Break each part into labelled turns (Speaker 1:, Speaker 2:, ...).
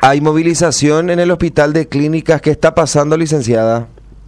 Speaker 1: Hay movilización en el Hospital de Clínicas. ¿Qué está pasando, licenciada?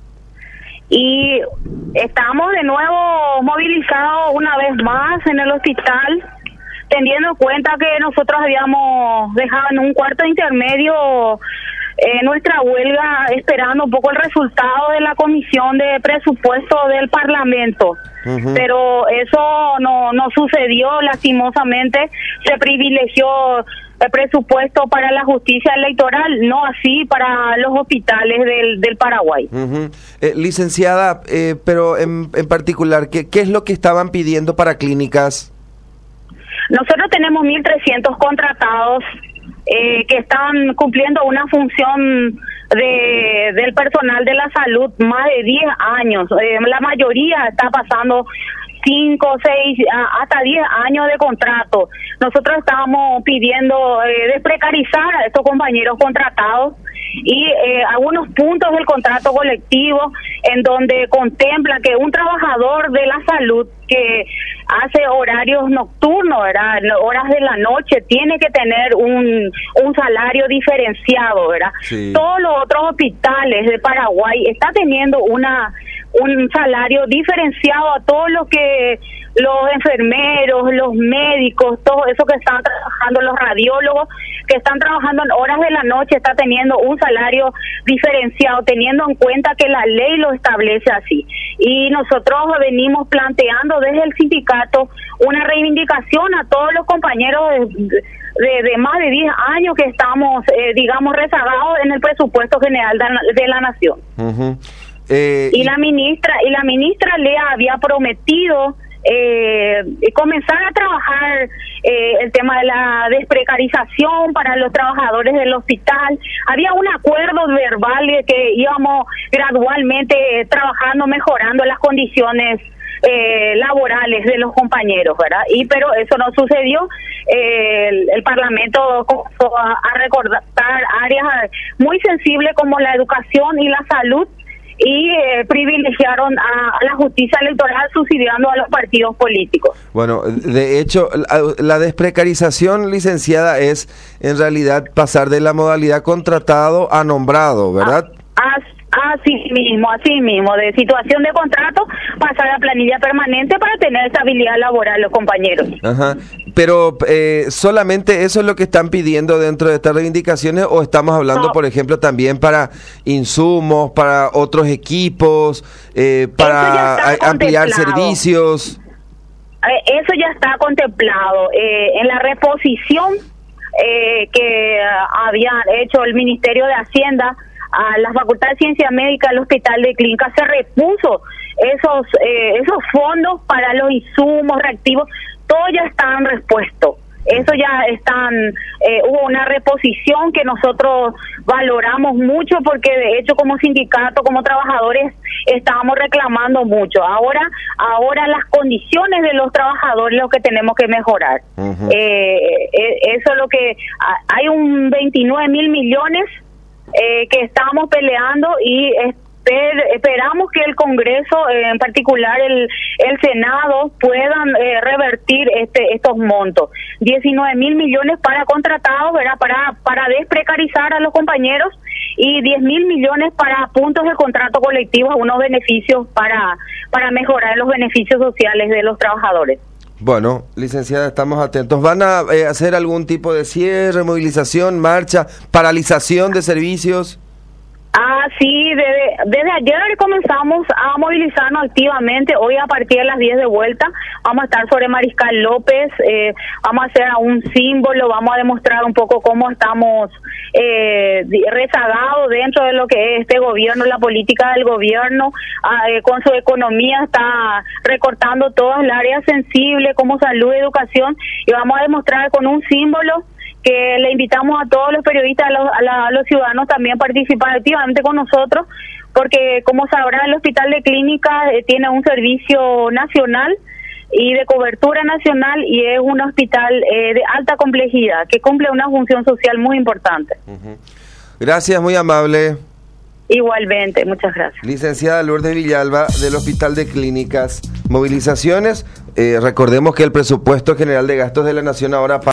Speaker 2: Y estamos de nuevo movilizados una vez más en el hospital, teniendo en cuenta que nosotros habíamos dejado en un cuarto intermedio nuestra huelga, esperando un poco el resultado de la comisión de presupuesto del Parlamento. Pero eso no sucedió, lastimosamente. Se privilegió el presupuesto para la justicia electoral, no así para los hospitales del Paraguay.
Speaker 1: Licenciada, pero en particular, ¿qué es lo que estaban pidiendo para clínicas?
Speaker 2: Nosotros tenemos 1.300 contratados que están cumpliendo una función del personal de la salud más de 10 años. La mayoría está pasando 5, 6, hasta 10 años de contrato. Nosotros estábamos pidiendo desprecarizar a estos compañeros contratados y algunos puntos del contrato colectivo en donde contempla que un trabajador de la salud que hace horarios nocturnos, ¿verdad?, horas de la noche, tiene que tener un salario diferenciado, ¿verdad? Sí. Todos los otros hospitales de Paraguay están teniendo un salario diferenciado a todos los enfermeros, los médicos, todo eso que están trabajando, los radiólogos que están trabajando en horas de la noche, está teniendo un salario diferenciado, teniendo en cuenta que la ley lo establece así. Y nosotros venimos planteando desde el sindicato una reivindicación a todos los compañeros de más de 10 años que estamos, rezagados en el presupuesto general de la nación. Y la ministra le había prometido comenzar a trabajar el tema de la desprecarización para los trabajadores del hospital. Había un acuerdo verbal de que íbamos gradualmente trabajando, mejorando las condiciones laborales de los compañeros, ¿verdad? Pero eso no sucedió. El Parlamento comenzó a recordar áreas muy sensibles como la educación y la salud, y privilegiaron a la justicia electoral, subsidiando a los partidos políticos.
Speaker 1: Bueno, de hecho, la desprecarización, licenciada, es en realidad pasar de la modalidad contratado a nombrado, ¿verdad?
Speaker 2: Así mismo, de situación de contrato, pasar a planilla permanente para tener estabilidad laboral los compañeros.
Speaker 1: Ajá. Pero solamente eso es lo que están pidiendo dentro de estas reivindicaciones, o estamos hablando, por ejemplo, también para insumos, para otros equipos, para ampliar servicios.
Speaker 2: Eso ya está contemplado en la reposición que había hecho el Ministerio de Hacienda a la Facultad de Ciencia Médica del Hospital de Clínicas. Se repuso esos fondos para los insumos reactivos, todo ya están repuestos. Eso ya hubo una reposición que nosotros valoramos mucho, porque de hecho como sindicato, como trabajadores, estábamos reclamando mucho. Ahora las condiciones de los trabajadores lo que tenemos que mejorar. Eso es lo que hay, un 29.000 millones que estamos peleando, y esperamos que el Congreso, en particular el Senado, puedan revertir estos montos. 19.000 millones para contratados, ¿verdad?, para desprecarizar a los compañeros, y 10.000 millones para puntos de contrato colectivo, unos beneficios para mejorar los beneficios sociales de los trabajadores.
Speaker 1: Bueno, licenciada, estamos atentos. ¿Van a hacer algún tipo de cierre, movilización, marcha, paralización de servicios?
Speaker 2: Sí, desde ayer comenzamos a movilizarnos activamente. Hoy a partir de las 10 de vuelta vamos a estar sobre Mariscal López, vamos a hacer un símbolo, vamos a demostrar un poco cómo estamos rezagados dentro de lo que es este gobierno, la política del gobierno. Con su economía está recortando todas las áreas sensibles como salud y educación, y vamos a demostrar con un símbolo que le invitamos a todos los periodistas, a los ciudadanos también a participar activamente con nosotros, porque como sabrán, el Hospital de Clínicas tiene un servicio nacional y de cobertura nacional, y es un hospital de alta complejidad que cumple una función social muy importante.
Speaker 1: Gracias, muy amable.
Speaker 2: Igualmente, muchas gracias.
Speaker 1: Licenciada Lourdes Villalba, del Hospital de Clínicas. Movilizaciones, recordemos que el presupuesto general de gastos de la Nación ahora